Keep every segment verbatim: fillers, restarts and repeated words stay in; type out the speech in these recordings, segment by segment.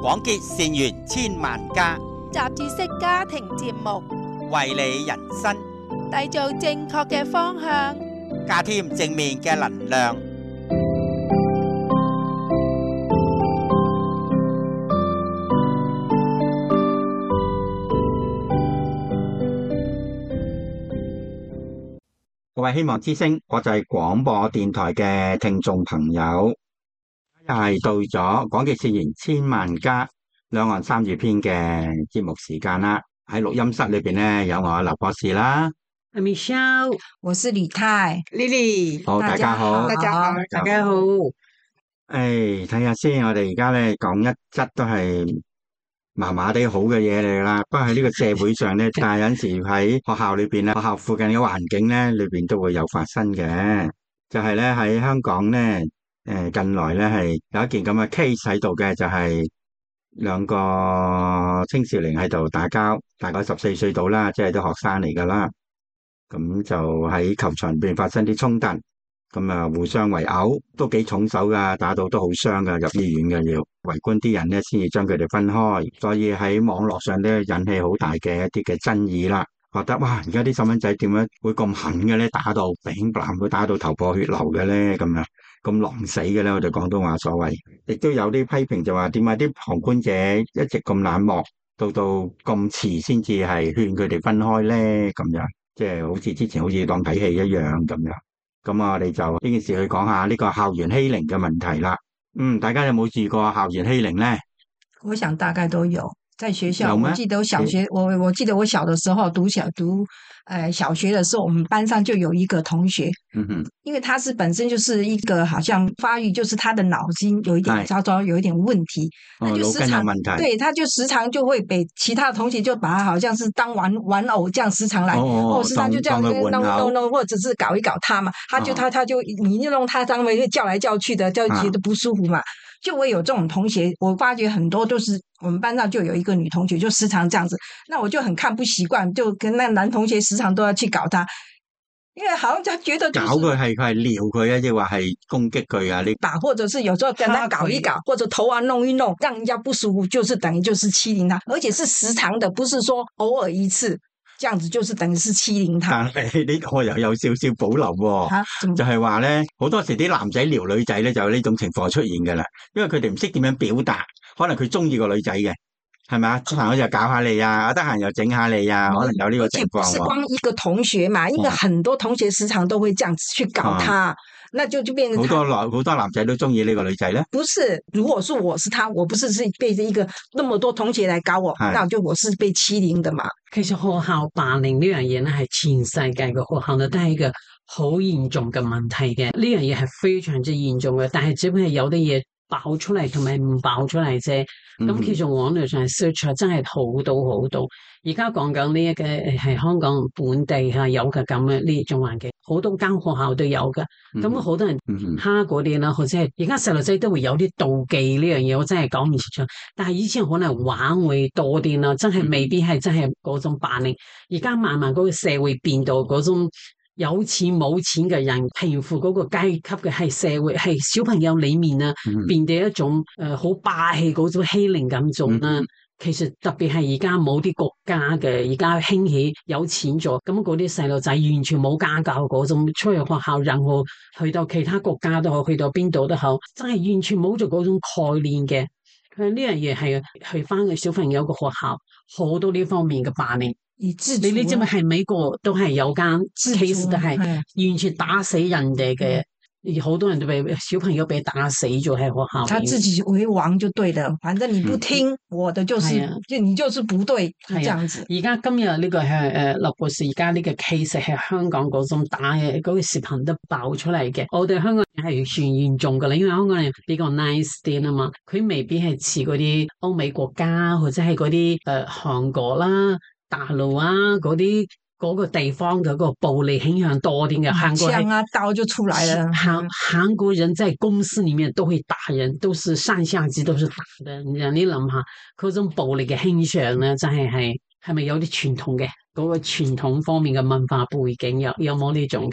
廣結善緣千萬家， 雜誌式家庭節目， 為你人生締造正確嘅方向， 加添正面嘅能量。各位希望之聲國際廣播電台嘅聽眾朋友，又係到咗廣結善緣千萬家兩岸三語篇嘅節目時間啦。喺錄音室裏邊咧，有我劉博士啦， 阿 Michelle， 我是李太 Lily， 好，大家好， 大家好，大家好。 誒，睇下先，我哋而家咧講一則都係麻麻地好嘅嘢嚟啦，不過喺呢個社會上咧，但係有陣時喺學校裏邊咧，學校附近嘅環境咧裏邊都會有發生嘅。就係咧喺香港咧，誒近來咧係有一件咁嘅 case 喺度嘅，就係兩個青少年喺度打交，大概十四歲到啦，即係都學生嚟噶啦。咁就喺球場入邊發生啲衝突。咁啊，互相圍毆都幾重手噶，打到都好傷噶，入醫院嘅，要圍觀啲人咧先至將佢哋分開，所以喺網絡上咧引起好大嘅一啲嘅爭議啦。覺得哇，而家啲細蚊仔點樣會咁狠嘅咧？打到丙藍，會打到頭破血流嘅咧？咁樣咁狼死嘅咧？我哋廣東話所謂，亦都有啲批評就話點解啲旁觀者一直咁冷漠，到到咁遲先至係勸佢哋分開咧？咁樣即係好似之前好似當睇戲一樣咁樣。咁我哋就呢件事去講下呢個校園欺凌嘅問題啦。嗯，大家有冇遇過校園欺凌呢？ 我想大概都有，在學校，我記得我小學，我我記得我小的時候讀小讀，呃小學的時候，我們班上就有一個同學，嗯哼，因為他是本身就是一個好像發育，就是他的腦筋有一點稍稍有一點問題， 哦，腦筋有問題， 對，他就時常就會被其他的同學就把他好像是當玩玩偶這樣時常來，哦，時常就這樣弄弄弄，或者是搞一搞他嘛，他就他他就你弄他當為叫來叫去的，就覺得不舒服嘛。就我有這種同學，我發覺很多都是我們班上就有一個女同學，就時常這樣子，那我就很看不習慣，就跟那男同學時常都要去搞他，因為好像他覺得、就是、 搞佢係佢係撩佢啊，亦或係攻擊佢啊？你打或者是有時候跟他搞一搞，或者頭啊弄一弄，讓人家不舒服，就是等於就是欺凌他，而且是時常的，不是說偶爾一次。這樣子就是等於是欺凌他。 但係呢個又有少少保留喎、哦啊，就係話咧，好多時啲男仔撩女仔咧就有呢種情況出現噶啦，因為佢哋唔識點樣表達，可能佢中意個女仔嘅，係咪啊？得閒我就搞下你啊，得閒又整下你啊，可能有呢個情況、哦。 不是光一個同學嘛，因為很多同學時常都會這樣子去搞他。啊那就就變成好多男好多男仔都中意呢個女仔咧。 不是，如果是我是他，我不是是被一個那麼多同學來搞我，那就我是被欺凌的嘛。 其實學校霸凌呢樣嘢咧，係全世界嘅學校咧都係一個好嚴重嘅問題嘅。呢樣嘢係非常之嚴重嘅，但係只不過係有啲嘢爆出嚟同埋唔爆出嚟啫。咁、嗯、其實網絡上 search 真係好多好多。而家講緊呢一個係香港本地嚇有嘅咁嘅呢種環境，好多間學校都有嘅。咁好、嗯、多人蝦嗰啲啦，或者係而家細路仔都會有啲妒忌呢樣嘢，我真係講唔清楚。但係以前可能玩會多啲啦，真係未必係真係嗰種霸凌。而家慢慢嗰個社會變到嗰種有錢冇錢嘅人，貧富嗰個階級嘅係社會係小朋友裡面啊，嗯、變到一種誒好、呃、霸氣嗰種欺凌咁種啦。嗯其實特別係而家冇啲國家嘅，而家興起有錢咗，咁嗰啲細路仔完全冇家教嗰種，出去學校任何去到其他國家都好，去到邊度都好，真係完全冇咗嗰種概念嘅。佢呢樣嘢係去翻去小朋友個學校，好多呢方面嘅霸凌。你你知唔知係美國都係有間 case 都係完全打死人哋嘅。好多人都被小朋友被打死咗喺學校， 他自己為王就對了，反正你不聽我的就是，嗯、就你就是不對，係這樣子。 而家今日呢個係誒劉博士，而家呢個 case 係香港嗰種打嘅嗰個視頻都爆出嚟嘅。我哋香港人係算嚴重噶啦，因為香港人比較 nice 啲啊嘛，佢未必係似嗰啲歐美國家或者係嗰啲誒韓國啦、大陸啊嗰啲。嗰個地方嘅個暴力傾向多啲嘅，韓國槍啊刀就出來了。 韓韓國人在公司裏面都會打人，都是上下級都是打的。你你諗下，嗰種暴力嘅傾向咧，真係係係咪有啲傳統嘅嗰個傳統方面嘅文化背景有有冇呢種嘅？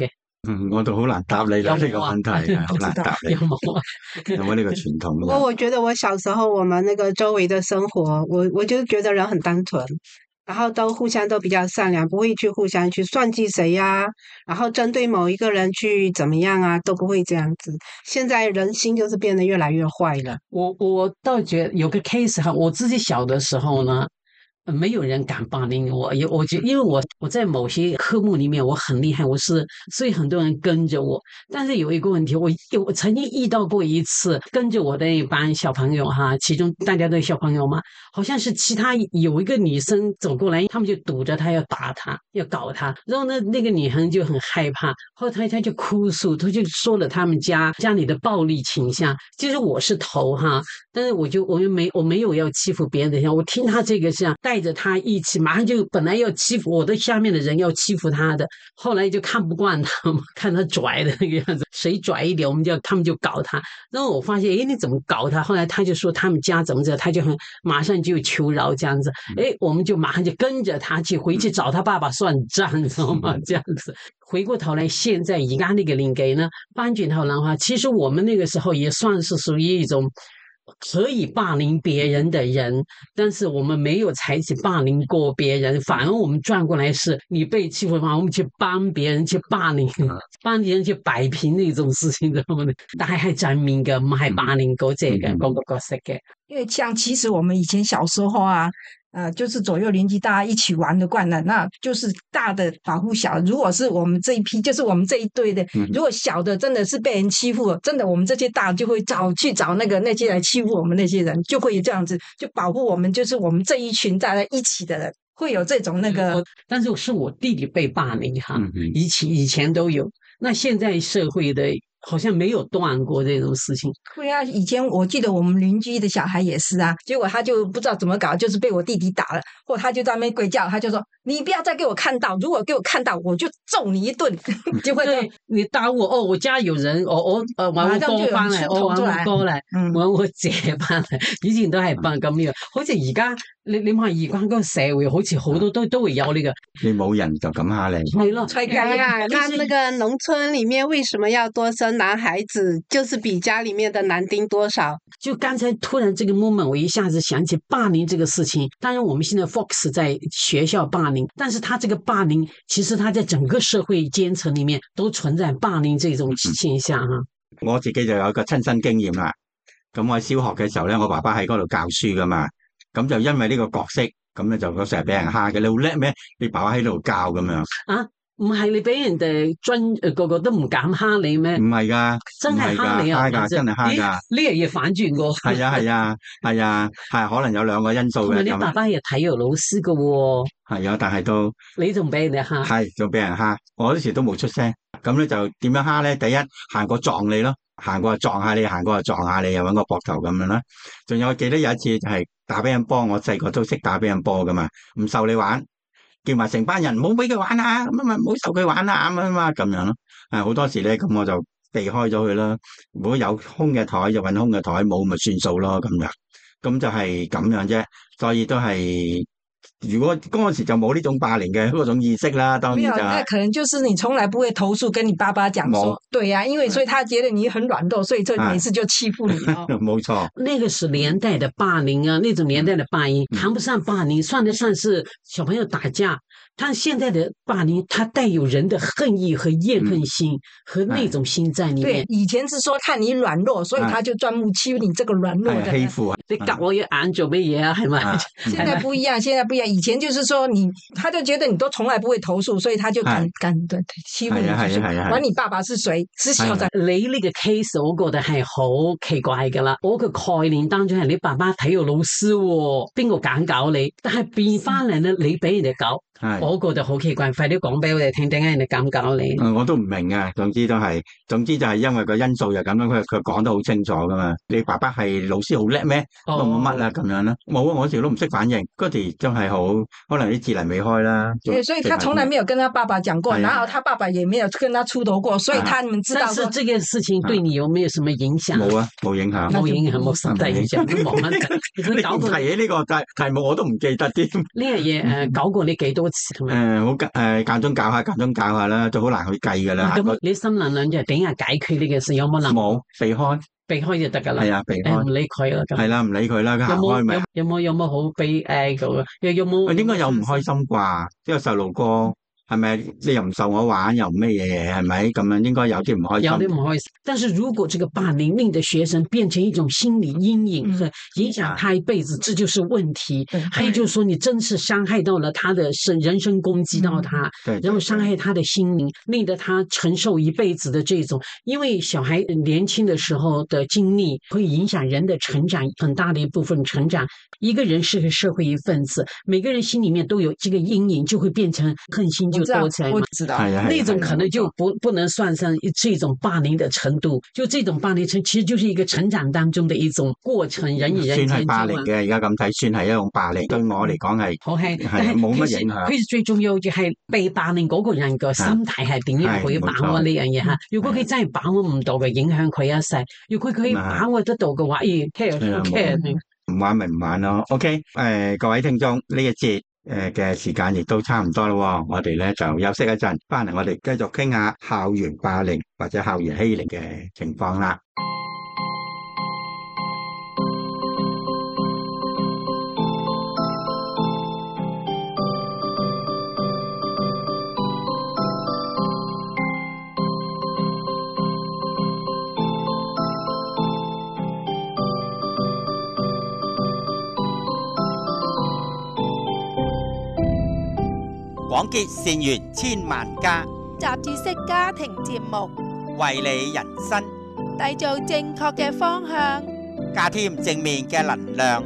嗯，我都好難答你啦，呢個問題好難答你。 有冇啊？ 有冇呢個傳統？ 我我覺得我小時候我們那個周圍的生活，我我就覺得人很單純，然後都互相都比較善良，不會去互相去算計誰呀、啊，然後針對某一個人去怎麼樣啊，都不會這樣子。現在人心就是變得越來越壞了。 我我倒覺得有個 case 哈，我自己小的時候呢。沒有人敢霸凌我，我覺得因為我我在某些科目裡面我很厲害，我是所以很多人跟着我。但是有一個問題，我我曾經遇到過一次，跟着我的一班小朋友哈，其中大家都是小朋友嘛，好像是其他有一個女生走過來，他們就堵着她要打她，要搞她，然後呢那個女生就很害怕，後來她就哭訴，她就說了他們家家裡的暴力傾向。其實我是頭哈，但是我就我又沒我沒有要欺負別人的，我聽他這個是帶着他一起，馬上就本來要欺負我的下面的人，要欺負他的，後來就看不慣他嘛，看他拽的那個樣子，誰拽一點，我們就他們就搞他。然後我發現，誒，你怎麼搞他？後來他就說他們家怎麼着，他就很馬上就求饒這樣子，誒，我們就馬上就跟着他去回去找他爸爸算賬，你知道嗎？這樣子。回過頭來，現在而家那個年紀呢，翻轉頭的話，其實我們那個時候也算是屬於一種可以霸凌別人的人，但是我們沒有採取霸凌過別人，反而我們轉過來是你被欺負的話，我們去幫別人去霸凌，幫別人去擺平那種事情，知道嗎？但係係正面嘅，唔係霸凌嗰隻嘅嗰個角色嘅。 因為像其實我們以前小時候啊。呃，就是左右鄰居大家一起玩的慣了，那就是大的保護小的。如果是我們這一批，就是我們這一隊的，嗯、如果小的真的是被人欺負了，真的我們這些大就會找去找那個那些來欺負我們那些人，就會這樣子就保護我們，就是我們這一群大家一起的人，會有這種那個。 但是是我弟弟被霸凌哈，以前以前都有，那現在社會的。好像沒有斷過這種事情。 對啊，以前我記得我們鄰居的小孩也是啊，結果他就不知道怎麼搞，就是被我弟弟打了，或他就在那邊鬼叫，他就說你不要再給我看到，如果給我看到我就揍你一頓。就會對你打我哦，我家有人，我我呃玩我哥翻嚟，我玩我哥嚟， 嗯、 玩我姐翻嚟，以前都係扮咁樣，好似而家你你話而家嗰個社會好似好多都都會有呢、這個， 你冇人就咁下你， 係咯， 哎呀，那那個農村裡面為什麼要多生男孩子，就是比家裡面的男丁多少。 就剛才突然這個 moment 我一下子想起霸凌這個事情，當然我們現在 focus 在學校霸凌，但是他這個霸凌其實他在整個社會階層裡面都存在霸凌這種現象哈。 我自己就有一個親身經驗啦，咁我喺小學嘅時候咧，我爸爸喺嗰度教書噶嘛，咁就因為呢個角色，咁咧就成日俾人蝦嘅，你好叻咩？你爸爸喺度教咁樣啊？唔係你俾人哋尊誒個個都唔敢蝦你咩？唔係噶， 真係蝦你啊！ 蝦噶，真係蝦噶。 呢樣嘢反轉過。 係啊係啊係啊係，可能有兩個因素嘅。 同埋你爸爸係體育老師噶喎。 係啊，但係都你仲俾人哋蝦？ 係仲俾人蝦，我嗰時都冇出聲。咁咧就點樣蝦咧？第一行過撞你咯，行過就撞下你，行過就撞下你，又搵個膊頭咁樣啦。仲有我記得有一次就係打乒乓波，我細個都識打乒乓波噶嘛，唔受你玩。叫埋成班人唔好俾佢玩啊，咁啊唔好受佢玩啊，咁啊嘛咁樣咯。係好多時咧，咁我就避開咗佢啦。如果有空嘅台就搵空嘅台，冇咪算數咯咁樣。咁就係咁樣啫。所以都係，如果嗰陣時就冇呢種霸凌嘅嗰種意識啦。當然就那可能就是你從來不會投訴，跟你爸爸講說，對呀、啊，因為所以他覺得你很軟弱，所以就每次就欺負你。 冇錯， 那個是年代的霸凌啊，那種年代的霸凌談不上霸凌，算得上是小朋友打架。他現在的霸凌，他帶有人的恨意和怨恨心、嗯、和那種心在裏面。 對，以前是說看你軟弱，所以他就專門欺負你這個軟弱的人。 欺負啊！ 你夾我一眼做乜嘢啊？係咪？ 現在不一樣，現在不一樣。以前就是說你，他就覺得你都從來不會投訴，所以他就敢敢對欺負你。係啊係啊，管你爸爸是誰，知曉在。 你呢個 case 我覺得係好奇怪噶啦。我個概念當中係你爸爸體育老師、哦，邊個敢搞你？但係變翻嚟咧，你俾人哋搞。我覺得好奇怪，快啲講俾我哋聽，點解人哋咁搞你？ 我都唔明啊。總之都係，總之就係因為個因素就咁樣，佢佢講得好清楚噶嘛。你爸爸係老師好叻咩？都冇乜啦咁樣啦。冇啊，我嗰時都唔識反應。嗰時真係好，可能啲智能未開啦。 對，所以他從來沒有跟他爸爸講過，然後他爸爸也沒有跟他出頭過，所以他們知道。 但是這件事情對你有沒有什麼影響？ 冇啊，冇影響， 冇影響，冇實際影響，都冇乜。 你講提起呢個題題目，我都唔記得添。 呢樣嘢誒，搞過你幾多多次咁樣？ 誒好誒間中搞下，間中搞下啦，都好難去計㗎啦。 咁你心諗諗就點下解決呢件事？有冇諗？ 冇，避開， 避開就得㗎啦。 係啊，避開， 唔理佢啦。 係啦，唔理佢啦，佢行開咪。 有冇有冇好悲哀㗎？又有冇？ 應該有唔開心啩？呢個細路哥。係咪你又唔受我玩又唔咩嘢嘢係咪咁樣？應該有啲唔開心， 有啲唔開心。但是如果這個霸凌令的學生變成一種心理陰影，和影響他一輩子，這就是問題。還有就是說，你真是傷害到了他的生人身攻擊到他，然後傷害他的心靈，令得他承受一輩子的這種。因為小孩年輕的時候的經歷會影響人的成長，很大的一部分成長。一個人是個社會一份子，每個人心裡面都有這個陰影，就會變成恨心。就多起來嘛， 知道， 那種可能就不不能算上這種霸凌的程度，就這種霸凌程其實就是一個成長當中的一種過程，人與人算係霸凌嘅，而家咁睇算係一種霸凌，對我嚟講係好係， 係冇乜影響。 其實最重要就係被霸凌嗰個人個心態係點樣去把握呢樣嘢吓。如果佢真係把握唔到嘅，影響佢一世；如果佢可以把握得到嘅話，咦 care care 唔玩咪唔玩咯。OK，誒各位聽眾呢一節。誒嘅時間亦都差唔多咯，我哋咧就休息一陣，翻嚟我哋繼續傾下校園霸凌或者校園欺凌嘅情況啦。 廣結善緣千萬家， 雜誌式家庭節目， 為你人生締造正確嘅方向， 加添正面嘅能量。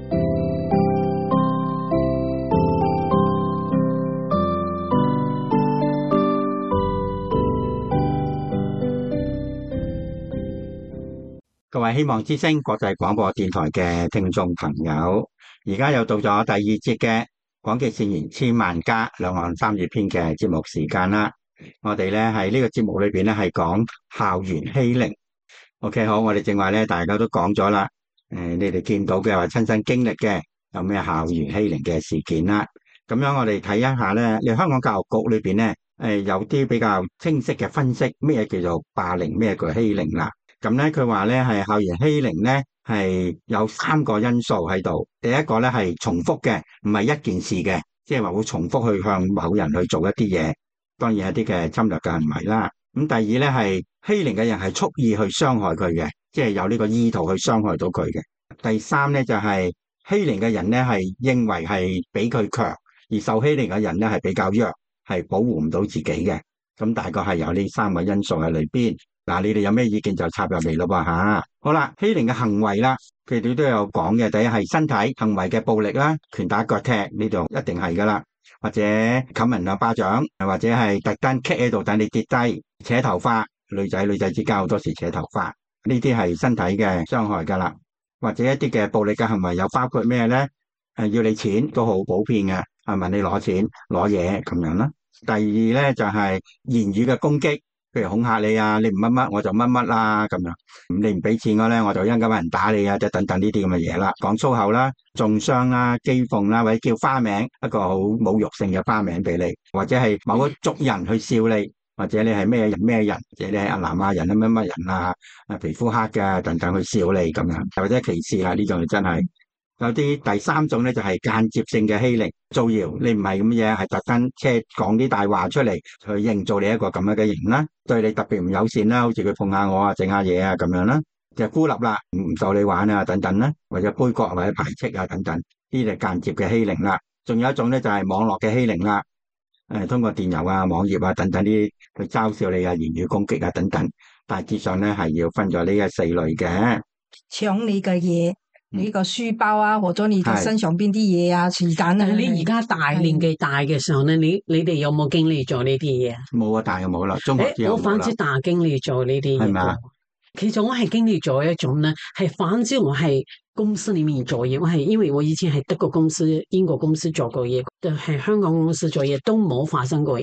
各位希望之聲國際廣播電台嘅聽眾朋友，而家又到咗第二節嘅廣結善緣千萬家兩岸三語篇嘅節目時間啦。我哋咧喺呢個節目裏邊咧係講校園欺凌。OK， 好，我哋正話咧大家都講咗啦。誒，你哋見到嘅或親身經歷嘅有咩校園欺凌嘅事件啦？咁樣我哋睇一下咧，你香港教育局裏邊咧誒有啲比較清晰嘅分析，咩叫做霸凌，咩叫欺凌啦？咁咧佢話咧係校園欺凌咧係有三個因素喺度。第一個咧係重複嘅，唔係一件事嘅，即係話會重複去向某人去做一啲嘢，當然一啲嘅侵略嘅行為啦。咁第二咧係欺凌嘅人係蓄意去傷害佢嘅，即係有呢個意圖去傷害到佢嘅。第三咧就係欺凌嘅人咧係認為係比佢強，而受欺凌嘅人咧係比較弱，係保護唔到自己嘅。咁大概係有呢三個因素喺裏邊。嗱，你哋有咩意見就插入嚟咯噃吓。好啦，欺凌嘅行為啦，佢哋都有講嘅。第一係身體行為嘅暴力啦，拳打腳踢呢度一定係噶啦，或者冚人兩巴掌，或者係特登棘喺度等你跌低，扯頭髮，女仔女仔之間好多時扯頭髮，呢啲係身體嘅傷害噶啦。或者一啲嘅暴力嘅行為有包括咩咧？誒，要你錢都好普遍嘅，啊問你攞錢攞嘢咁樣啦。第二咧就係言語嘅攻擊。譬如恐嚇你啊，你唔乜乜我就乜乜啦咁樣，咁你唔俾錢我咧，我就因咁有人打你啊，即係等等呢啲咁嘅嘢啦。講粗口啦、中傷啦、譏諷啦，或者叫花名，一個好侮辱性嘅花名俾你，或者係某個族人去笑你，或者你係咩人咩人，或者你係阿南亞人啊乜乜人啊，啊皮膚黑嘅等等去笑你咁樣，或者歧視啦，呢種真係。有啲第三種咧就係間接性嘅欺凌、造謠，你唔係咁嘢，係特登即係講啲大話出嚟，去營造你一個咁樣嘅型啦，對你特別唔友善啦，好似佢碰下我啊、整下嘢啊咁樣啦，就孤立啦，唔受你玩啊等等啦，或者杯葛或者排斥啊等等，呢啲係間接嘅欺凌啦。仲有一種咧就係網絡嘅欺凌啦，誒通過電郵啊、網頁啊等等啲去嘲笑你啊、言語攻擊啊等等，大致上咧係要分咗呢個四類嘅。 搶你嘅嘢。你個書包啊，或者你嘅身上邊啲嘢啊，是但啊。 你而家大年紀大嘅時候咧，你你哋有冇經歷咗呢啲嘢？ 冇啊，大嘅冇啦，中學之後冇啦。 我反之大經歷咗呢啲嘢。 係嘛？ 其實我係經歷咗一種咧，係反之我係公司裏面做嘢，我係因為我以前係德國公司、英國公司做過嘢，就係香港公司做嘢都冇發生過嘢。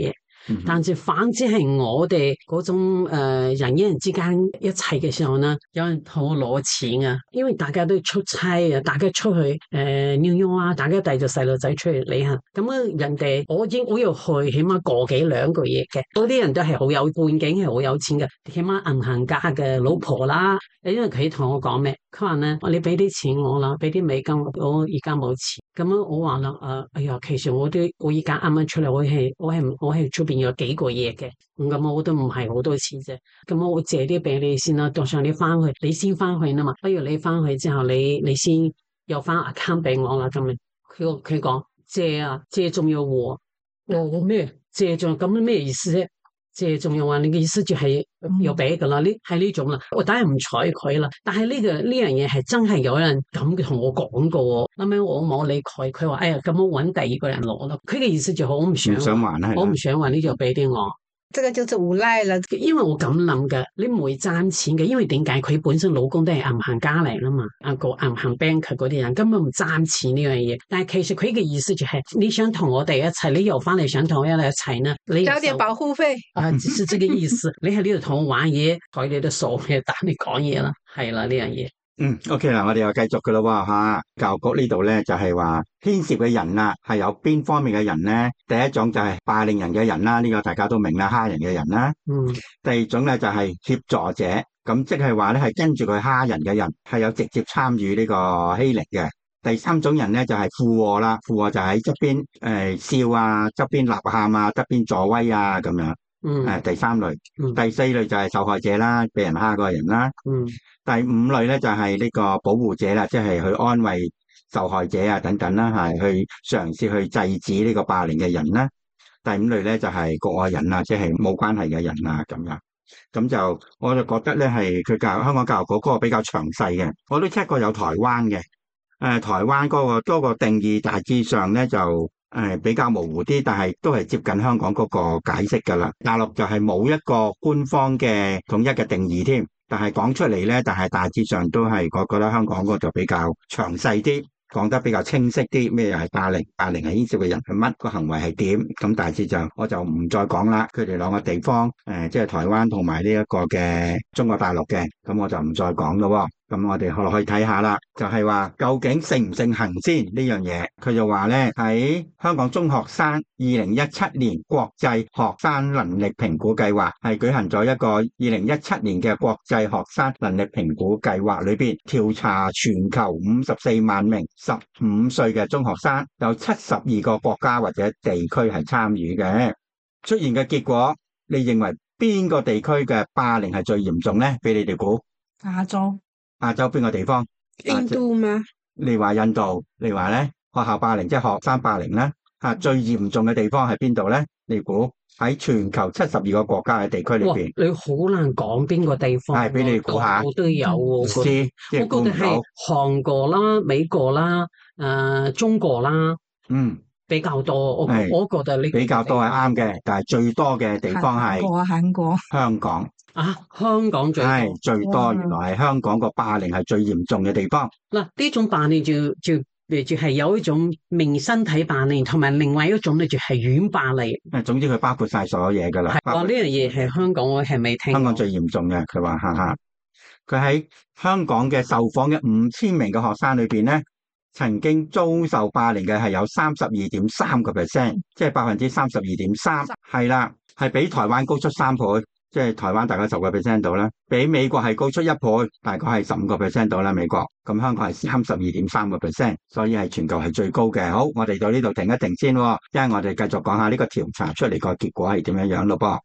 嗯但係反之係我哋嗰種誒、呃、人與人之間一齊嘅時候呢，有人同我攞錢啊，因為大家都出差啊，大家出去誒紐約啊，大家帶住細路仔出去旅行，咁啊人哋我應我要去起碼個幾兩個月嘅，嗰啲人都係好有背景，係好有錢嘅，起碼銀行家嘅老婆啦，因為佢同我講咩，佢話咧，你俾啲錢我啦，俾啲美金，我而家冇錢，咁樣我話啦，誒、呃，哎呀，其實我都我而家啱啱出嚟，我係我係我係出邊有幾個月嘅，咁我都唔係好多錢啫，咁我借啲俾你先啦，到時候你翻去，你先翻去啊嘛，不如你翻去之後，你你先又翻 account 俾我啦，咁樣，佢佢講借啊借仲要和，我咩借仲咁咩意思啫？借仲要話你嘅意思就係要俾噶啦，呢係呢種啦，我當然唔睬佢啦。但係呢、這個呢樣嘢係真係有人咁同我講過，咁樣我冇理佢，佢話哎呀咁我搵第二個人攞咯。佢嘅意思就好唔想， 唔想還係， 我唔想還，你就俾啲我。 這個就是無賴啦， 因為我咁諗嘅，你唔會賺錢嘅，因為點解佢本身老公都係銀行家嚟啦嘛，啊個銀行 bank 嗰啲人根本唔賺錢呢樣嘢。但係其實佢嘅意思就係、是，你想同我哋一齊，你又翻嚟想同我一齊呢？你交點保護費啊，只是這個意思。你喺呢度同我玩嘢，睬你都傻嘅，但你講嘢啦，係啦呢樣嘢。 嗯，OK 啦，我哋又繼續噶啦喎吓，教育局呢度咧就係話牽涉嘅人啊，係有邊方面嘅人咧？第一種就係霸凌人嘅人啦，呢、這個大家都明啦，蝦人嘅人啦。 嗯。 第二種咧就係協助者，咁即係話咧係跟住佢蝦人嘅人，係有直接參與呢個欺凌嘅。第三種人咧就係附和啦，附和就喺側邊誒笑啊，側邊吶喊啊，側邊助威啊咁樣。 嗯。 誒，第三類。 嗯。 第四類就係受害者啦，俾人蝦嗰個人啦。 嗯。 第五類咧就係呢個保護者啦，即係去安慰受害者啊等等啦，係去嘗試去制止呢個霸凌嘅人啦。第五類咧就係局外人啊，即係冇關係嘅人啊咁樣。咁就我就覺得咧係佢教香港教育局嗰個比較詳細嘅，我都 check 過有台灣嘅。誒，台灣嗰個多個定義大致上咧就誒比較模糊啲，但係都係接近香港嗰個解釋噶啦。大陸就係冇一個官方嘅統一嘅定義添。但係講出嚟咧，但係大致上都係我覺得香港嗰個就比較詳細啲，講得比較清晰啲。咩又係霸凌？霸凌係牽涉嘅人係乜？個行為係點？咁大致就我就唔再講啦。佢哋兩個地方，誒、呃，即係台灣同埋呢一個嘅中國大陸嘅，咁我就唔再講咯。咁我哋可可以睇下啦，就係話究竟盛唔盛行先呢樣嘢？佢就話咧喺香港中學生二零一七年國際學生能力評估計劃係舉行咗一個二零一七年嘅國際學生能力評估計劃裏邊調查全球五十四萬名十五歲嘅中學生，有七十二個國家或者地區係參與嘅。出現嘅結果，你認為邊個地區嘅霸凌係最嚴重咧？俾你哋估。 亞洲。 亞洲邊個地方？ 印度嗎？ 你話印度，你話咧學校霸凌即係學生霸凌咧？啊，最嚴重嘅地方係邊度咧？你估喺全球七十二個國家嘅地區裏邊？ 你好難講邊個地方。 係俾你估下。 我都有喎。 我知，即係估唔到。我覺得係韓國啦、美國啦、誒、呃、中國啦。 嗯。 比較多。我我覺得呢比較多係啱嘅，但係最多嘅地方係韓國、 香港。 啊，香港最多係最多，原來係香港個霸凌係最嚴重嘅地方。 嗱，呢種霸凌就就就係有一種明身體霸凌，同埋另外一種咧就係軟霸凌。 誒，總之佢包括晒所有嘢噶啦。 係，哇！呢樣嘢係香港我係未聽過。 香港最嚴重嘅，佢話哈哈。佢喺香港嘅受訪嘅五千名嘅學生裏邊咧，曾經遭受霸凌嘅係有三十二點三個 percent，即係百分之三十二點三，係啦，係比台灣高出三倍。即係台灣大概十個 percent 到啦，比美國係高出一倍，大概係十五個 percent 到啦。美國咁香港係三十二點三個 percent，所以係全球係最高嘅。好，我哋到呢度停一停先，因為我哋繼續講下呢個調查出嚟個結果係點樣樣咯噃。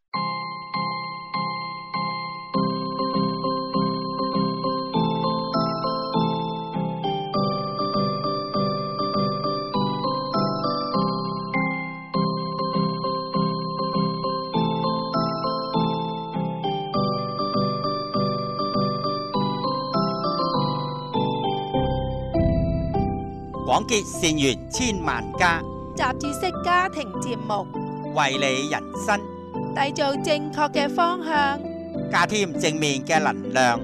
廣結善緣千萬家， 雜誌式家庭節目， 為你人生締造正確嘅方向， 加添正面嘅能量。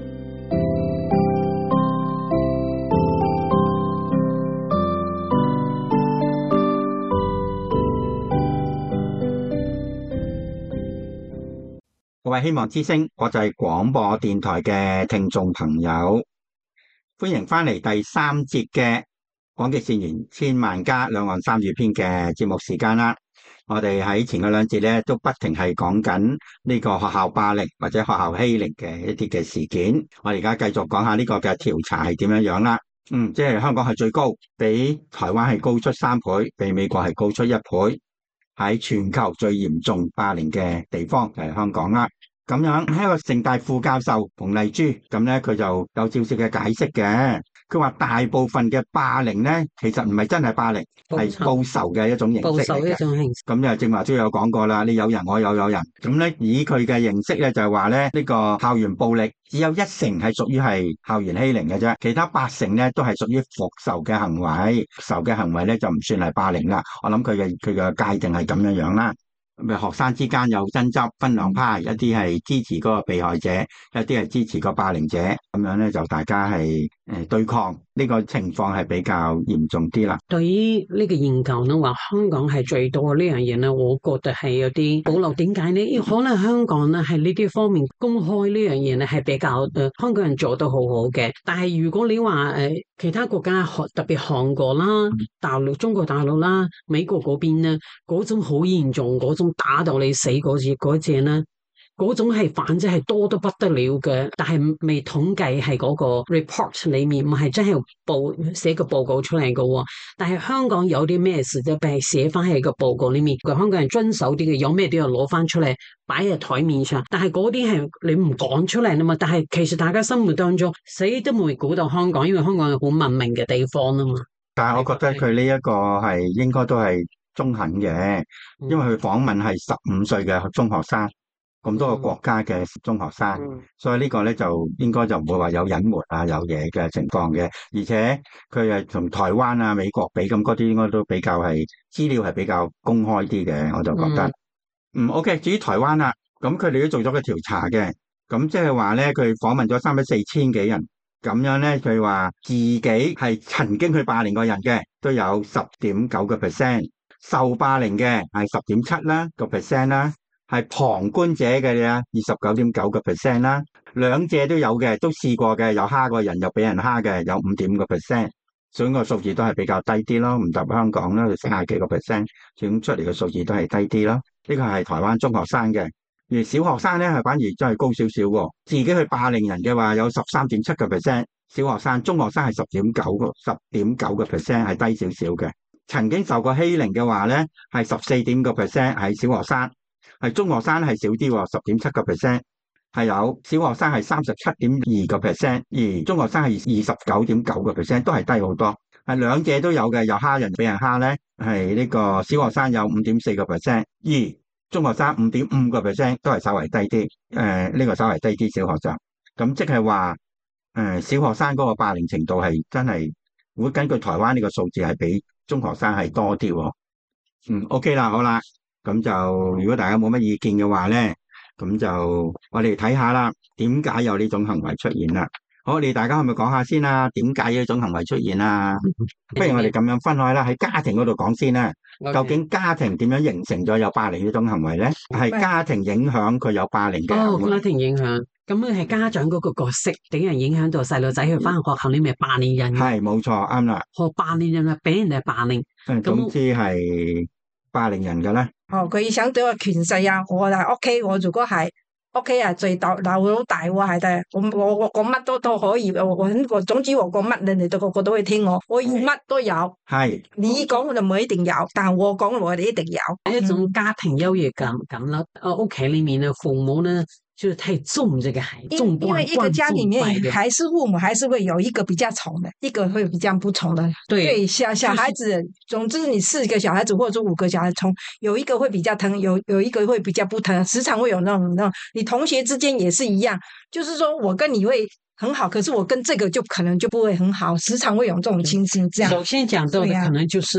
各位希望之聲國際廣播電台嘅聽眾朋友，歡迎翻嚟第三節嘅廣極善緣千萬家兩岸三語篇嘅節目時間啦。我哋喺前嗰兩節咧都不停係講緊呢個學校霸凌或者學校欺凌嘅一啲嘅事件。我哋而家繼續講下呢個嘅調查係點樣樣啦。嗯，即係香港係最高，比台灣係高出三倍，比美國係高出一倍。喺全球最嚴重霸凌嘅地方就係香港啦。咁樣喺一個城大副教授馮麗珠咁咧，佢就有照式嘅解釋嘅。佢話大部分嘅霸凌咧，其實唔係真係霸凌，係報仇嘅一種形式嚟嘅。報仇一種形式。咁就正話都有講過啦，你有人我又有人。咁咧以佢嘅形式咧，就係話咧呢個校園暴力只有一成係屬於係校園欺凌嘅啫，其他八成咧都係屬於復仇嘅行為。復仇嘅行為咧就唔算係霸凌啦。我諗佢嘅佢嘅界定係咁樣樣啦。學生之間有爭執，分兩派，一啲係支持嗰個被害者，一啲係支持個霸凌者，咁樣咧就大家係誒對抗，呢個情況係比較嚴重啲啦。 對於呢個研究咧，話香港係最多呢樣嘢咧，我覺得係有啲保留。點解呢？因為可能香港咧係呢啲方面公開呢樣嘢咧係比較誒、呃、香港人做得好好嘅。但係如果你話誒、呃、其他國家，特別韓國啦、大陸、中國大陸啦、美國嗰邊咧，嗰種好嚴重嗰種。打到你死嗰隻嗰隻咧，嗰種係反正係多得不得了嘅，但係未統計係嗰個 report 裏面，唔係真係報寫個報告出嚟嘅。但係香港有啲咩事就係寫翻喺個報告裏面，個香港人遵守啲嘅，有咩都要攞翻出嚟擺喺台面上。但係嗰啲係你唔講出嚟啊嘛。但係其實大家生活當中死都冇會估到香港，因為香港係好文明嘅地方啊嘛。 但係我覺得佢呢一個係應該都係中肯嘅，因為佢訪問係十五歲嘅中學生，咁多個國家嘅中學生，嗯、所以呢個咧就應該就唔會話有隱瞞啊有嘢嘅情況嘅，而且佢係同台灣啊美國比，咁嗰啲應該都比較係資料係比較公開啲嘅，我就覺得。嗯，嗯 OK， 至於台灣啦，咁佢哋都做咗個調查嘅，咁即係話咧佢訪問咗三萬四千幾人，咁樣咧佢話自己係曾經去霸凌過人嘅都有十點九個 percent。受霸凌嘅係十點七啦個 percent 啦，係旁觀者嘅咧二十九點九個 percent 啦，兩者都有嘅，都試過嘅，有蝦過人又俾人蝦嘅，有五點五個 percent，所以個數字都係比較低啲咯，唔及香港啦，四十幾個 percent，整出嚟嘅數字都係低啲咯。呢個係台灣中學生嘅，而小學生咧係反而真係高少少喎，自己去霸凌人嘅話有十三點七個 percent，小學生，中學生係十點九個十點九個 percent 係低少少嘅。曾經受過欺凌嘅話咧，係十四點個 percent 係小學生，係中學生係少啲，十點七個 percent，係有小學生係三十七點二個 percent，而中學生係二十九點九個 percent，都係低好多。係兩者都有嘅，有蝦人俾人蝦咧，係呢個小學生有五點四個 percent，而中學生五點五個 percent 都係稍為低啲。誒、呃，呢、這個稍為低啲小學生，咁即係話誒小學生嗰個霸凌程度係真係會根據台灣呢個數字係比中學生係多啲喎。嗯 OK 啦，好啦，咁就如果大家冇乜意見嘅話咧，咁就我哋睇下啦，點解有呢種行為出現啦？好，你大家可唔可以講下先啊？點解有呢種行為出現啊？不如我哋咁樣分開啦，喺家庭嗰度講先啦。Okay. 究竟家庭點樣形成咗有霸凌呢種行為咧？係家庭影響佢有霸凌嘅。 哦，家庭影響，咁樣係家長嗰個角色點樣影響到細路仔去翻學校呢？咪霸凌人？ 係冇錯，啱啦。 學霸凌人啊，俾人哋霸凌。 嗯，總之係霸凌人嘅咧。 哦，佢想對我權勢啊！我係 OK，我如果係。屋企啊，最大老老大喎，係得我我我講乜都都可以，我我總之我講乜，你哋都個個都會聽我，我要乜都有。係你講我就唔一定有，但係我講我哋一定有。 一種家庭優越感咁啦，啊屋企裏面嘅父母呢，就是太重這個孩子，重因為一個家裏面還是父母還是會有一個比較寵的，一個會比較不寵的。對，對小小孩子，就是、總之你四個小孩子或者說五個小孩子寵，有一個會比較疼，有有一個會比較不疼，時常會有那種那種。你同學之間也是一樣，就是說我跟你會很好，可是我跟這個就可能就不會很好，時常會有這種情形。這樣。 首先講到的可能就是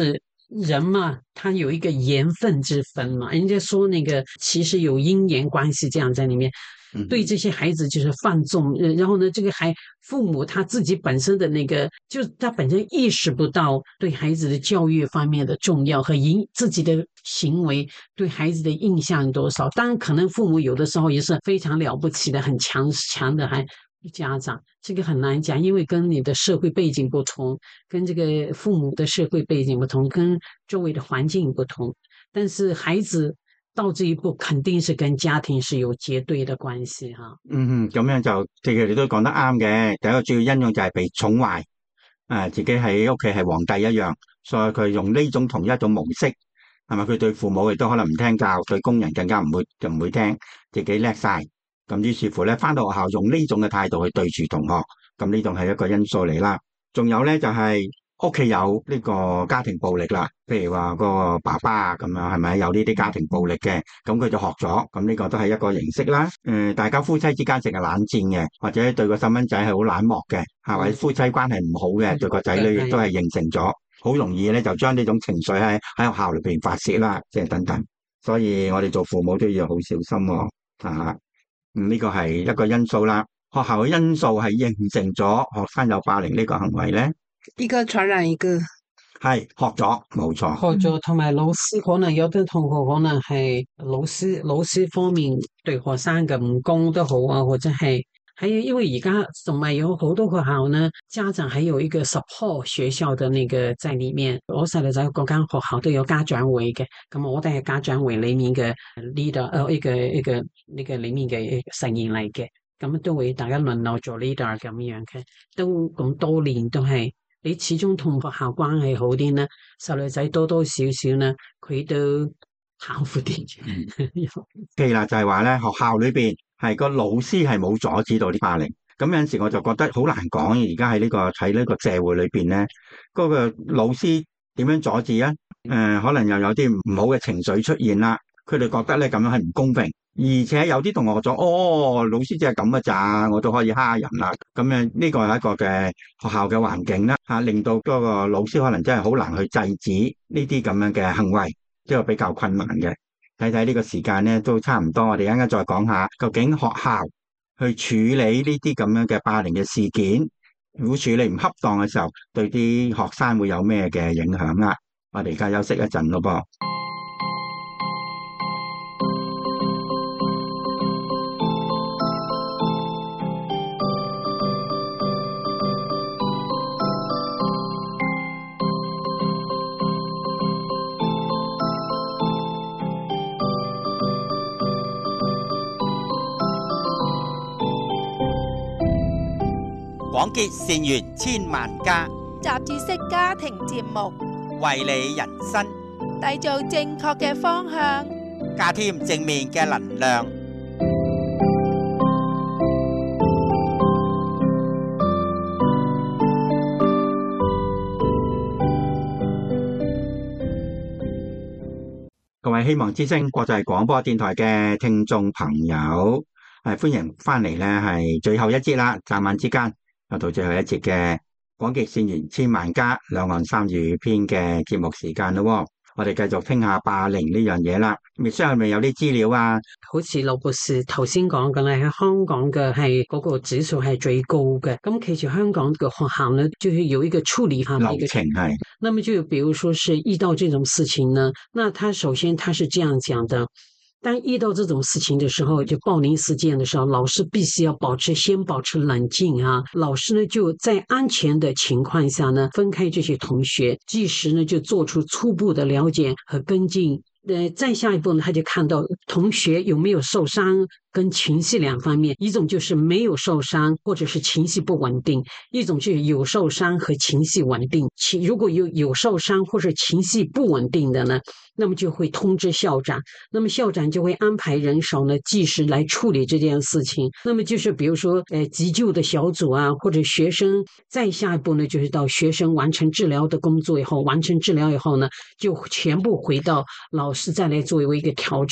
人嘛，他有一个缘分之分嘛，人家说那个其实有因缘关系这样在里面。对这些孩子就是放纵，然后呢，这个孩父母他自己本身的那个，就是他本身意识不到对孩子的教育方面的重要和影自己的行为对孩子的印象多少。当然，可能父母有的时候也是非常了不起的、很强强的还家长，这个很难讲，因为跟你的社会背景不同，跟这个父母的社会背景不同，跟周围的环境不同。但是孩子到這一步肯定是跟家庭是有絕對的關係嚇。 嗯，咁樣就其實你都講得啱嘅。第一個主要因素就係被寵壞，誒自己喺屋企係皇帝一樣，所以佢用呢種同一種模式，係咪？佢對父母亦都可能唔聽教，對工人更加唔會就唔會聽，自己叻晒。咁於是乎咧，翻到學校用呢種嘅態度去對住同學，咁呢種係一個因素嚟啦。仲有咧就係、是。屋企有呢個家庭暴力啦，譬如話個爸爸咁樣，係咪有呢啲家庭暴力嘅？咁佢就學咗，咁呢個都係一個形式啦。誒、呃，大家夫妻之間成日冷戰嘅，或者對個細蚊仔係好冷漠嘅，嚇或者夫妻關係唔好嘅，對個仔女亦都係形成咗，好容易咧就將呢種情緒喺喺學校裏邊發泄啦，即係等等。所以我哋做父母都要好小心喎、哦，啊，咁呢個係一個因素啦。學校嘅因素係形成咗學生有霸凌呢個行為咧。 一個傳染一個， 係學咗冇錯， 學咗同埋老師可能有啲同學可能係老師老師方面對學生嘅唔公都好啊，或者係還有因為而家同埋有好多學校呢，家長還有一個 support 學校的那個在裡面。我細路仔嗰間學校都有家長會嘅，咁我哋係家長會裡面嘅 leader，誒一個一個呢個裡面嘅成員嚟嘅，咁都會大家輪流做 leader 咁樣嘅，都咁多年都係。你始終同學校關係好啲呢，細路仔多多少少呢，佢都考苦啲。 係啦，就係話咧，學校裏邊係個老師係冇阻止到啲霸凌，咁有陣時我就覺得好難講。而家喺呢個喺呢個社會裏邊咧，嗰個老師點樣阻止啊？誒，可能又有啲唔好嘅情緒出現啦，佢哋覺得咧咁樣係唔公平。而且有啲同學咗，哦，老師只係咁嘅咋，我都可以蝦人啦。咁樣呢個係一個嘅學校嘅環境啦，嚇令到嗰個老師可能真係好難去制止呢啲咁樣嘅行為，即係比較困難嘅。睇睇呢個時間咧都差唔多，我哋一陣間再講下究竟學校去處理呢啲咁樣嘅霸凌嘅事件，如果處理唔恰當嘅時候，對啲學生會有咩嘅影響啦。我哋而家休息一陣咯噃。 廣結善緣千萬家， 雜誌式家庭節目， 為你人生締造正確嘅方向， 加添正面嘅能量。 各位希望之聲國際廣播電台嘅聽眾朋友，係歡迎翻嚟咧，係最後一節啦，眨眼之間。又到最後一節嘅廣結善緣千萬家兩岸三語篇嘅節目時間咯，我哋繼續聽下霸凌呢樣嘢啦。Michelle係咪有啲資料啊？ 好似劉博士頭先講嘅咧，喺香港嘅係嗰個指數係最高嘅。咁其實香港嘅學校呢，就有一個處理下流程係。 那麼就比如說是遇到這種事情呢，那他首先他是這樣講的。當遇到這種事情的時候，就暴力事件的時候，老師必須要保持先保持冷靜啊。老師呢就在安全的情況下呢，分開這些同學，即時呢就做出初步的了解和跟進。呃，再下一步呢，他就看到同學有沒有受傷跟情緒兩方面，一種就是沒有受傷或者是情緒不穩定，一種就是有受傷和情緒穩定。其如果有有受傷或者情緒不穩定的呢，那麼就會通知校長，那麼校長就會安排人手呢，及時來處理這件事情。那麼就是比如說，呃，急救的小組啊，或者學生，再下一步呢，就是到學生完成治療的工作以後，完成治療以後呢，就全部回到老師再來做一個調整。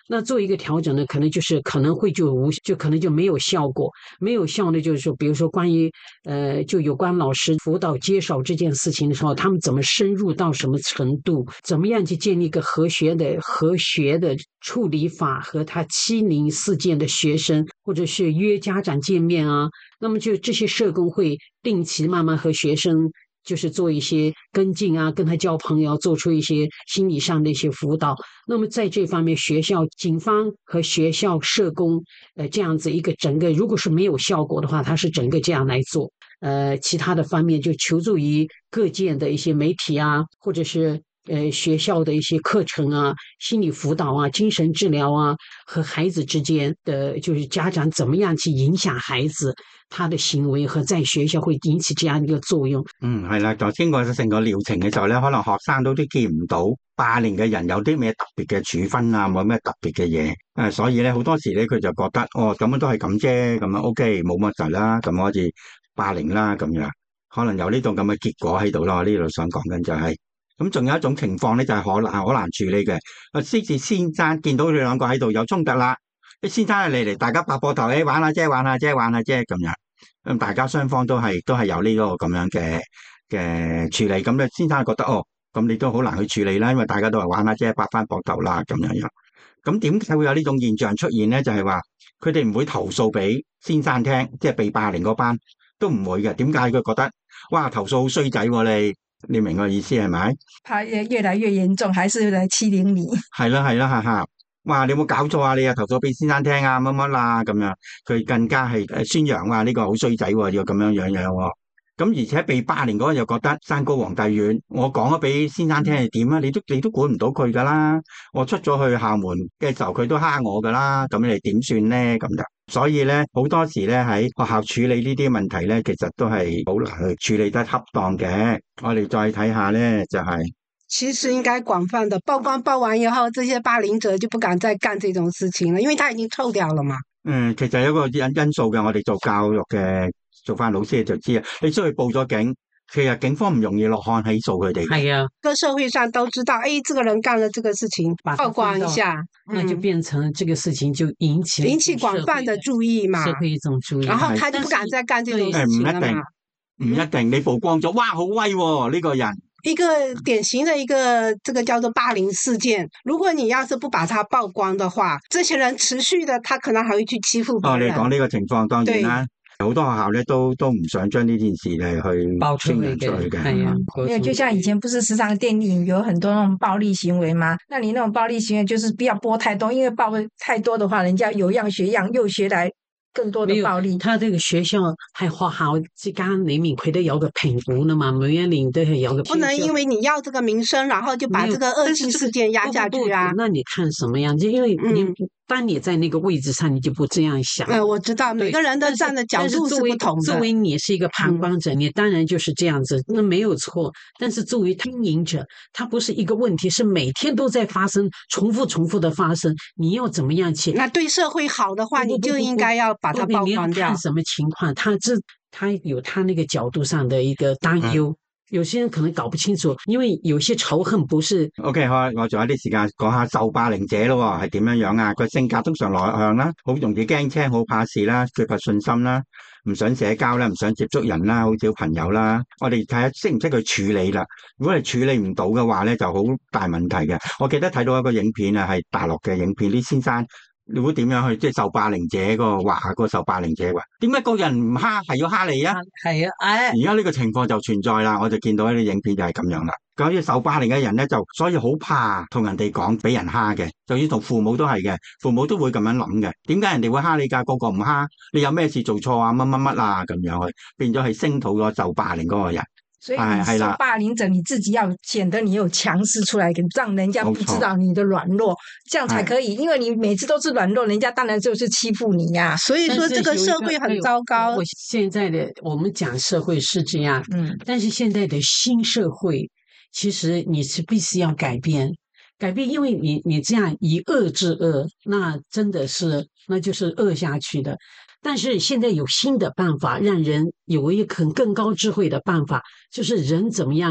那做一个调整呢，可能就是可能会就无就可能就没有效果，没有效呢，就是说，比如说关于呃，就有关老师辅导介绍这件事情的时候，他们怎么深入到什么程度，怎么样去建立一个和谐的和谐的处理法，和他欺凌事件的学生，或者是约家长见面啊，那么就这些社工会定期慢慢和学生。就是做一些跟进啊，跟他交朋友，做出一些心理上的一些辅导。那么在这方面，学校、警方和学校社工，呃，这样子一个整个，如果是没有效果的话，他是整个这样来做。呃，其他的方面就求助于各界的一些媒体啊，或者是呃学校的一些课程啊、心理辅导啊、精神治疗啊，和孩子之間的，就是家長怎麼樣去影響孩子他的行為和在學校會引起這樣一個作用。 嗯，係啦，就經過成個療程嘅時候咧，可能學生都都見唔到霸凌嘅人有啲咩特別嘅處分啊，冇咩特別嘅嘢。誒，所以咧好多時咧佢就覺得哦咁樣都係咁啫，咁樣 OK 冇乜滯啦，咁可以霸凌啦咁樣，可能有呢種咁嘅結果喺度咯。我呢度想講緊就係、是。咁仲有一種情況咧，就係可難可難處理嘅。啊，獅子先生見到佢哋兩個喺度有衝突啦，啲先生嚟嚟，大家拍膊頭，誒玩下啫，玩下啫，玩下啫咁樣。咁大家雙方都係都係有呢個咁樣嘅嘅處理。咁咧，先生覺得哦，咁你都好難去處理啦，因為大家都係玩下啫，拍翻膊頭啦咁樣樣。咁點解會有呢種現象出現咧？就係話佢哋唔會投訴俾先生聽，即係被霸凌嗰班都唔會嘅。點解佢覺得哇投訴好衰仔喎你？你明我意思係咪？ 怕越來越嚴重，還是來欺凌你？ 係啦係啦嚇嚇！哇！你有冇搞錯啊？你又投訴俾先生聽啊？乜乜啦咁樣，佢更加係誒宣揚話呢個好衰仔喎，要咁樣樣樣喎。咁而且被霸凌嗰個又覺得山高皇帝遠，我講咗俾先生聽係點啊？你都你都管唔到佢噶啦！我出咗去校門嘅時候，佢都蝦我噶啦，咁你點算咧？咁就所以咧，好多時咧喺學校處理呢啲問題咧，其實都係好難去處理得恰當嘅。我哋再睇下咧，就係、是。 其實應該廣泛的曝光，曝完以後，這些霸凌者就不敢再幹這種事情了，因為他已經臭掉了嘛。 嗯，其實有一個因因素嘅，我哋做教育嘅做翻老師就知啊。你出去報咗警，其實警方唔容易落案起訴佢哋。 係啊， 個社會上都知道，誒，這個人幹了這個事情，曝光一下， 那就變成這個事情就引起引起廣泛的注意嘛， 社會一種注意， 然後他就不敢再幹這種事情了嘛。 唔一定，你曝光咗，哇，好威喎呢個人。 一個典型的一個這個叫做霸凌事件，如果你要是不把它曝光的話，這些人持續的，他可能還會去欺負別人。 哦，你講呢個情況，當然啦，好多學校咧都都唔想將呢件事嚟去爆出嚟嘅， 係啊， 因為就像以前不是時常電影有很多那種暴力行為嗎？那你那種暴力行為就是不要播太多，因為播太多的話，人家有樣學樣，又學來更多的暴力。 他這個學校係學校之間裏面佢都有個評估的嘛，每一年都係有個評估。 不能因為你要這個名聲，然後就把這個惡性事件壓下去啊。 那你看什麼樣？就因為你、嗯、當你在那個位置上，你就不這樣想。 嗯，我知道每個人的站的角度是不同的。 作為你是一個旁觀者、嗯，你當然就是這樣子，那沒有錯。但是作為經營者，它不是一個問題，是每天都在發生，重複重複的發生。你要怎麼樣去？ 那對社會好的話，你就應該要把它曝光掉。 看什麼情況？他這他有他那個角度上的一個擔憂、嗯，有些人可能搞不清楚，因為有些仇恨不是。 OK， 好，我仲有啲時間講下受霸凌者咯，係點樣樣啊？佢性格通常內向啦，好容易驚青，好怕事啦，缺乏信心啦，唔想社交啦，唔想接觸人啦，好少朋友啦。我哋睇下識唔識去處理啦。如果你處理唔到嘅話咧，就好大問題嘅。我記得睇到一個影片啊，係大陸嘅影片，啲先生。你會點樣去即係受霸凌者嗰個話下個受霸凌者話？點解個人唔蝦係要蝦你啊？ 係啊，誒， 而家呢個情況就存在啦，我就見到一啲影片就係咁樣啦。咁啲受霸凌嘅人咧，就所以好怕同人哋講俾人蝦嘅，就要同父母都係嘅，父母都會咁樣諗嘅。點解人哋會蝦你㗎？個個唔蝦，你有咩事做錯啊？乜乜乜啊？咁樣去變咗係聲討咗受霸凌嗰個人。 所以你受霸凌者，你自己要顯得你有強勢出來，讓人家不知道你的軟弱，這樣才可以。因為你每次都是軟弱，人家當然就是欺負你呀、啊。 所以說，這個社會很糟糕。 我現在的我們講社會是這樣，嗯，但是現在的新社會，其實你是必須要改變，改變，因為你你這樣以惡制惡，那真的是那就是惡下去的。但是現在有新的辦法，讓人有一個更高智慧的辦法，就是人怎麼樣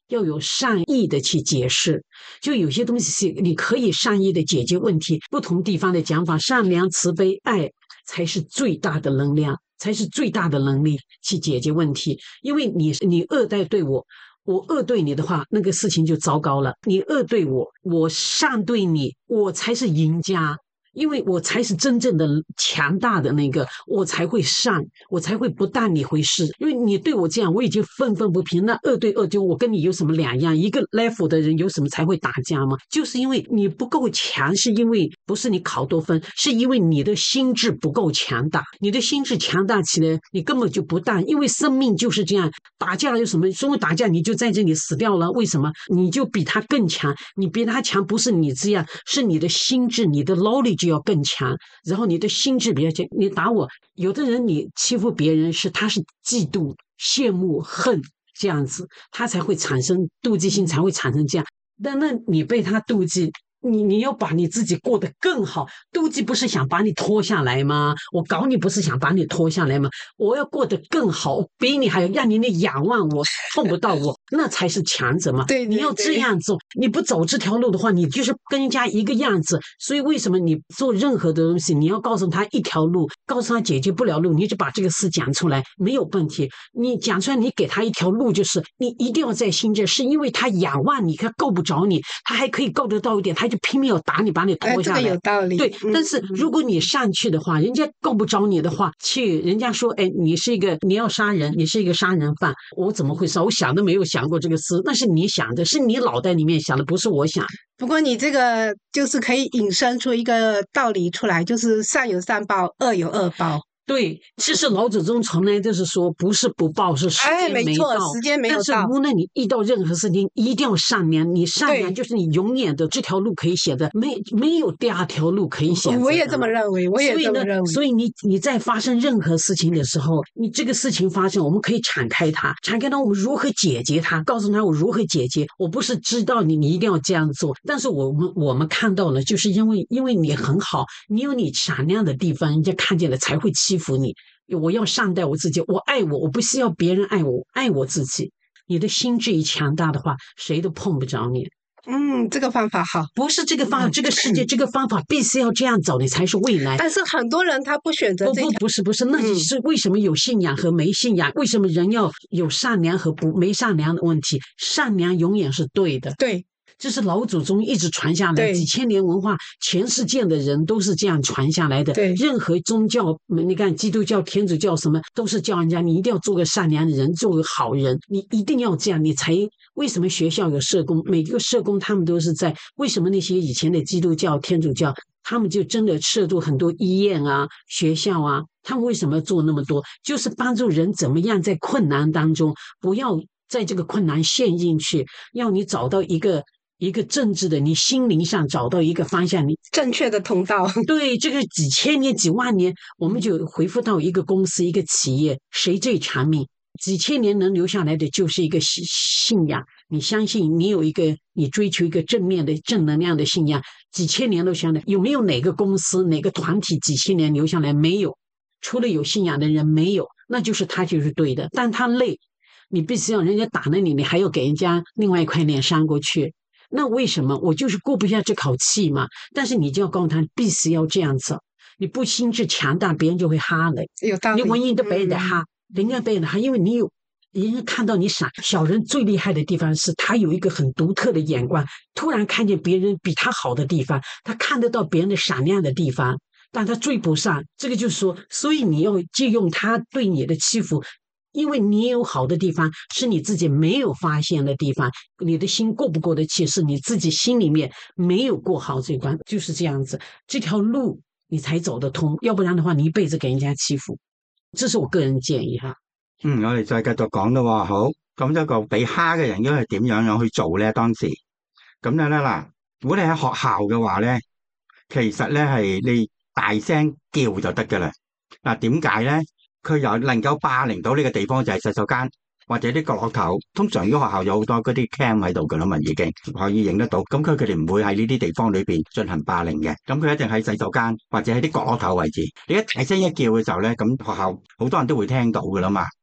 要有善意的去解释，就有些东西是你可以善意的解决问题，不同地方的讲法，善良、慈悲、爱才是最大的能量，才是最大的能力去解决问题。因为你你恶待对我，我恶对你的话，那个事情就糟糕了。你恶对我，我善对你，我才是赢家。因为我才是真正的强大的那个，我才会善，我才会不当你回事。因为你对我这样，我已经愤愤不平，那恶对恶就我跟你有什么两样？一个 level 的人有什么才会打架吗？就是因为你不够强，是因为不是你考多分，是因为你的心智不够强大。你的心智强大起来，你根本就不当，因为生命就是这样，打架有什么？所谓打架你就在这里死掉了，为什么？你就比他更强，你比他强不是你这样，是你的心智，你的 knowledge 就要更强，然后你的心智比较强。你打我，有的人你欺负别人是他是嫉妒、羡慕、恨这样子，他才会产生妒忌心，才会产生这样。但那你被他妒忌，你你要把你自己过得更好，妒忌不是想把你拖下来吗？我搞你不是想把你拖下来吗？我要过得更好，比你还要让你那仰望我，碰不到我，那才是强者嘛。 对对对， 你要这样走，你不走这条路的话，你就是跟人家一个样子。所以为什么你做任何的东西，你要告诉他一条路，告诉他解决不了路，你就把这个事讲出来，没有问题。你讲出来，你给他一条路，就是你一定要在心这，是因为他仰望你，他够不着你，他还可以够得到一点，他就拼命要打你，把你拖下来。 哎，这个有道理。 对， 嗯、 但是如果你上去的话，人家够不着你的话，去人家说，哎，你是一个你要杀人，你是一个杀人犯，我怎么会杀？我想都没有想过这个事，那是你想的，是你脑袋里面想的，不是我想。 不过你这个就是可以引申出一个道理出来，就是善有善报，恶有恶报。 对，其实老祖宗从来就是说，不是不报，是时哎， 间没没错， 到。 时间没有但是到。 无论你遇到任何事情，一定要善良。你善良对就是你永远的这条路可以写的，没没有第二条路可以选择的。 我也这么认为，我也所以呢这么认为。 所以你你在发生任何事情的时候，你这个事情发生，我们可以敞开它，敞开它，我们如何解决它？告诉他我如何解决。我不是知道你你一定要这样做，但是我们我们看到了，就是因为因为你很好，你有你闪亮的地方，人家看见了才会欺负你。我要善待我自己，我爱我，我不需要别人爱我，爱我自己。你的心智一强大的话，谁都碰不着你。 嗯，这个方法好。 不是这个方法， 嗯这个世界这个方法必须要这样走，你才是未来。 但是很多人他不选择不不这条。 不是不是，那你是为什么有信仰和没信仰？为什么人要有善良和不没善良的问题？善良永远是对的。 对， 这是老祖宗一直传下来， 对几千年文化，全世界的人都是这样传下来的。 对任何宗教，你看基督教、天主教什么，都是教人家你一定要做个善良的人，做个好人，你一定要这样，你才。为什么学校有社工？每个社工他们都是在，为什么那些以前的基督教、天主教，他们就真的涉入很多医院啊、学校啊，他们为什么要做那么多？就是帮助人怎么样在困难当中，不要在这个困难陷进去，要你找到一个一个政治的，你心灵上找到一个方向，你正确的通道。 对这个几千年、几万年，我们就回复到一个公司、一个企业，谁最长命？几千年能留下来的就是一个信信仰，你相信你有一个，你追求一个正面的正能量的信仰，几千年都下来，有没有哪个公司、哪个团体几千年留下来？没有，除了有信仰的人没有，那就是他就是对的，但他累，你必须要人家打了你，你还要给人家另外一块脸扇过去。那为什么？我就是过不下这口气嘛。但是你就要告诉他，必须要这样子，你不心智强大，别人就会哈了。 有道理。 你文艺都被人家哈。 嗯人家被人哈，因为你有人家看到你闪。小人最厉害的地方是他有一个很独特的眼光，突然看见别人比他好的地方，他看得到别人的闪亮的地方，但他追不上。这个就是说，所以你要借用他对你的欺负，因为你有好的地方是你自己没有发现的地方，你的心过不过得去是你自己心里面没有过好这关，就是这样子，这条路你才走得通，要不然的话你一辈子给人家欺負。這是我個人建議嚇。 嗯，我哋再繼續講啦喎，好，咁一個被蝦嘅人應該係點樣樣去做咧？當時咁樣咧嗱，如果你喺學校嘅話咧，其實咧係你大聲叫就得㗎啦。嗱，點解咧？佢又能夠霸凌到呢個地方就係洗手間或者啲角落頭。通常如果學校有好多嗰啲 cam 喺度㗎啦嘛，已經可以影得到。咁佢佢哋唔會喺呢啲地方裏邊進行霸凌嘅。咁佢一定喺洗手間或者喺啲角落頭位置。你一大聲一叫嘅時候咧，咁學校好多人都會聽到㗎啦嘛。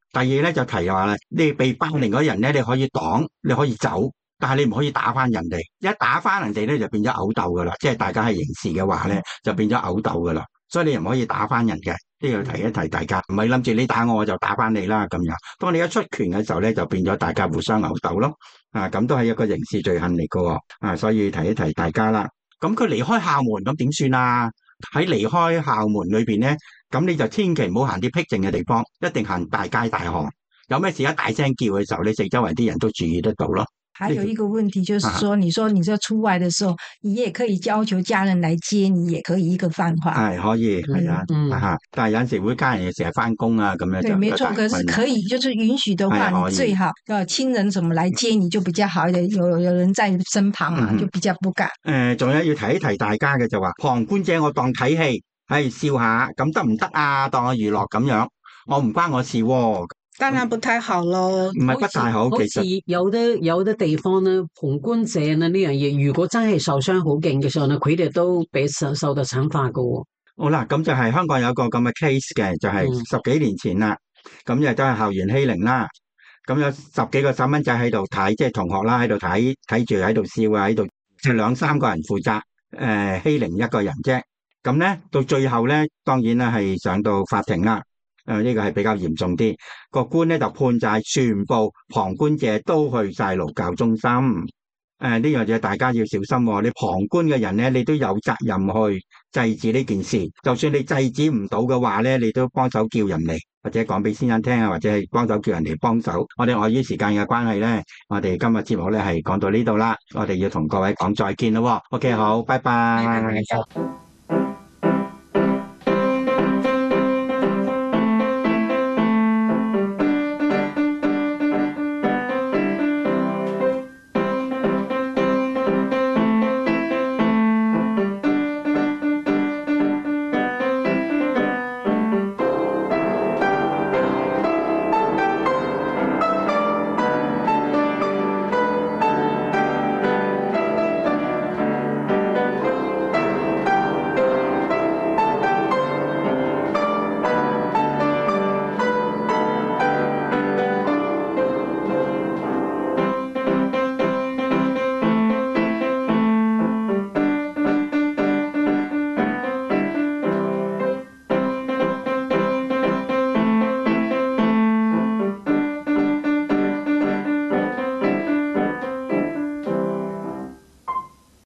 第二咧就提話咧，你被霸凌嗰人咧，你可以擋，你可以走，但係你唔可以打翻人哋。一打翻人哋咧，就變咗毆鬥噶啦，即係大家係刑事嘅話咧，就變咗毆鬥噶啦。所以你唔可以打翻人嘅，呢個提一提大家，唔係諗住你打我我就打翻你啦咁樣。當你一出拳嘅時候咧，就變咗大家互相毆鬥咯。啊，咁都係一個刑事罪行嚟噶。啊，所以提一提大家啦。咁佢離開校門咁點算啊？喺離開校門裏邊咧，咁你就千祈唔好行啲僻靜嘅地方，一定行大街大巷。有咩事一大聲叫嘅時候，你四周圍啲人都注意得到咯。 還有一個問題就是說，啊、你說你在出外的時候，你也可以要求家人來接你，也可以一個犯法。 係可以，係啊，嗯嗯、但係有陣時會家人成日翻工啊，咁樣就對，沒錯。可是可以，就是允許的話，你最好要親人什麼來接你就比較好一點，有有人在身旁嘛，嗯、就比較不敢。誒、 呃，仲有要提一提大家嘅就話，旁觀者我當睇戲，係笑下，咁得唔得啊？當我娛樂咁樣，我唔關我事喎、啊。 當然不太好咯， 唔係不太好， 好似有啲有啲地方咧，旁觀者咧呢樣嘢，如果真係受傷好勁嘅時候咧，佢哋都俾受受到懲罰噶。 好啦，咁就係香港有個咁嘅 case 嘅，就係、是、十幾年前啦，咁亦都係校園欺凌啦，咁有十幾個細蚊仔喺度睇，即係同學啦喺度睇，睇住喺度笑啊，喺度就兩三個人負責誒、呃、欺凌一個人啫。咁咧到最後咧，當然咧係上到法庭啦。誒，呢、呃這個係比較嚴重啲，個官咧就判曬全部旁觀者都去晒勞教中心。誒、呃，呢樣嘢大家要小心、哦，你旁觀嘅人咧，你都有責任去制止呢件事。就算你制止唔到嘅話咧，你都幫手叫人嚟，或者講俾先生聽啊，或者係幫手叫人嚟幫手。我哋礙於時間嘅關係咧，我哋今日節目咧係講到呢度啦，我哋要同各位講再見咯。OK， 好，拜拜。